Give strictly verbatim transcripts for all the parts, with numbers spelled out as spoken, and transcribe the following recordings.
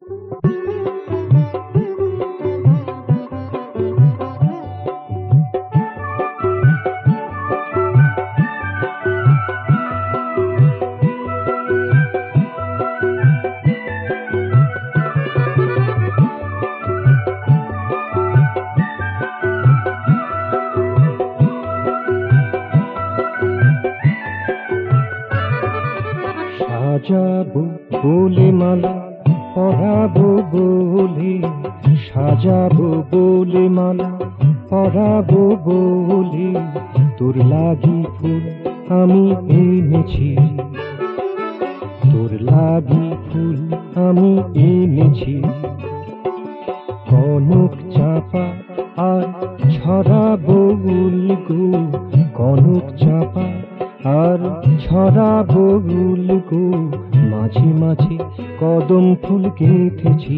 সাজাবো বলে মালা পরাবো বলে, সাজাবো বলে মালা পরাবো বলে, তোর লাগি ফুল আমি এনেছি, তোর লাগি ফুল আমি এনেছি। কনক চাপা আর ছড়াবো উলগো, কনক চাপা আর ছড়াবো উলগো, মাঝে মাঝে কদম ফুল গেঁথেছি,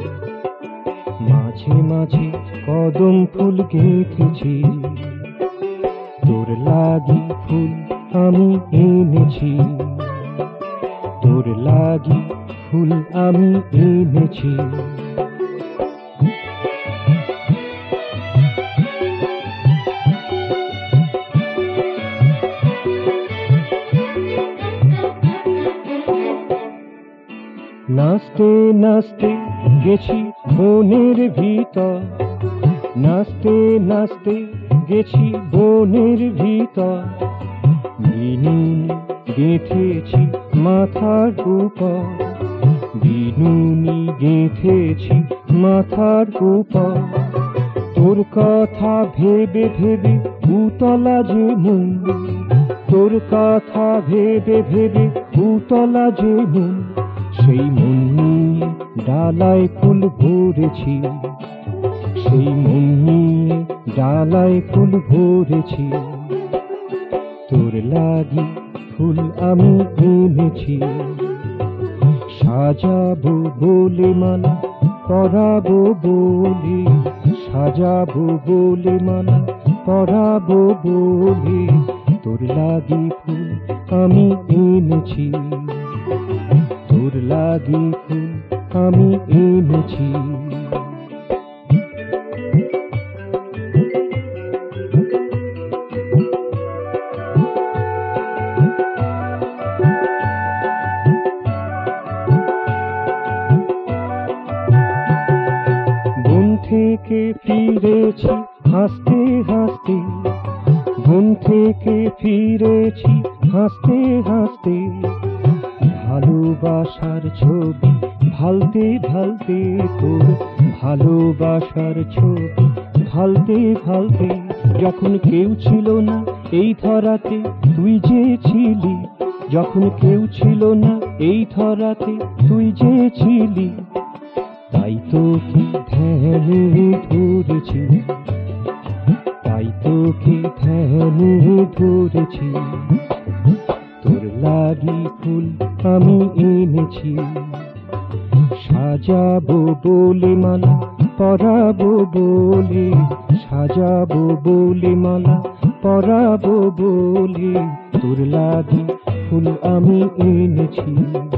মাঝে মাঝে কদম ফুল গেঁথেছি। তোর লাগি ফুল আমি এনেছি, তোর লাগি ফুল আমি এনেছি। নাচতে নাচতে গেছি বনের ভিতর, নাচতে নাচতে গেছি বনের ভিতর, বিনুনি গেঁথেছি মাথার উপর, বিনুনি গেঁথেছি মাথার উপর। তোর কথা ভেবে ভেবে উতলা যে মন, তোর কথা ভেবে ভেবে উতলা যে মন, সেই মন নিয়ে ডালায় ফুল ভরেছি, সেই মন নিয়ে ডালায় ফুল ভরেছি। তোর লাগি ফুল আমি এনেছি, সাজাবো বলে মালা পরাবো বলে, সাজাবো বলে মালা পরাবো বলে, তোর লাগি ফুল আমি এনেছি, তোর লাগি ফুল আমি এনেছি। বন থেকে ফিরেছি হাসতে হাসতে, বন থেকে ফিরেছি হাসতে হাসতে, ভালোবাসার ছবি ভালতে ভালতে, তোর ভালোবাসার ছবি ভালতে ভালতে। যখন কেউ ছিল না এই ধরাতে তুই যে ছিলি, যখন কেউ ছিল না এই ধরাতে তুই যে ছিলি, তাই তোকে ধ্যানে ধরেছি, তাই তোকে ধ্যানে ধরেছি। তোর লাগি ফুল আমি এনেছি, সাজাবো বলে মালা পরাবো বলে, সাজাবো বলে মালা পরাবো বলে, তোর লাগি ফুল আমি এনেছি।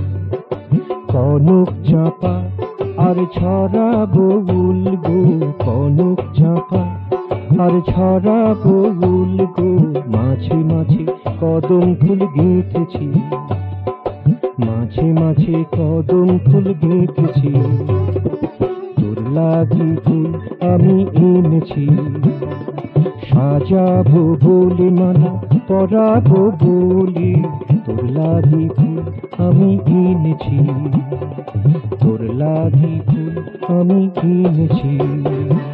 কনক চাপা আর ছড়াবো উলগো, কনক চাপা আর ছড়াবো উলগো, মাঝে মাঝে কদম ফুল গেঁথেছি, মাঝে মাঝে কদম ফুল গেঁথেছি। তোর লাগি ফুল আমি এনেছি, সাজাবো বলে মালা পরাবো বলে, তোর লাগি ফুল আমি এনেছি, তোর লাগি ফুল আমি এনেছি।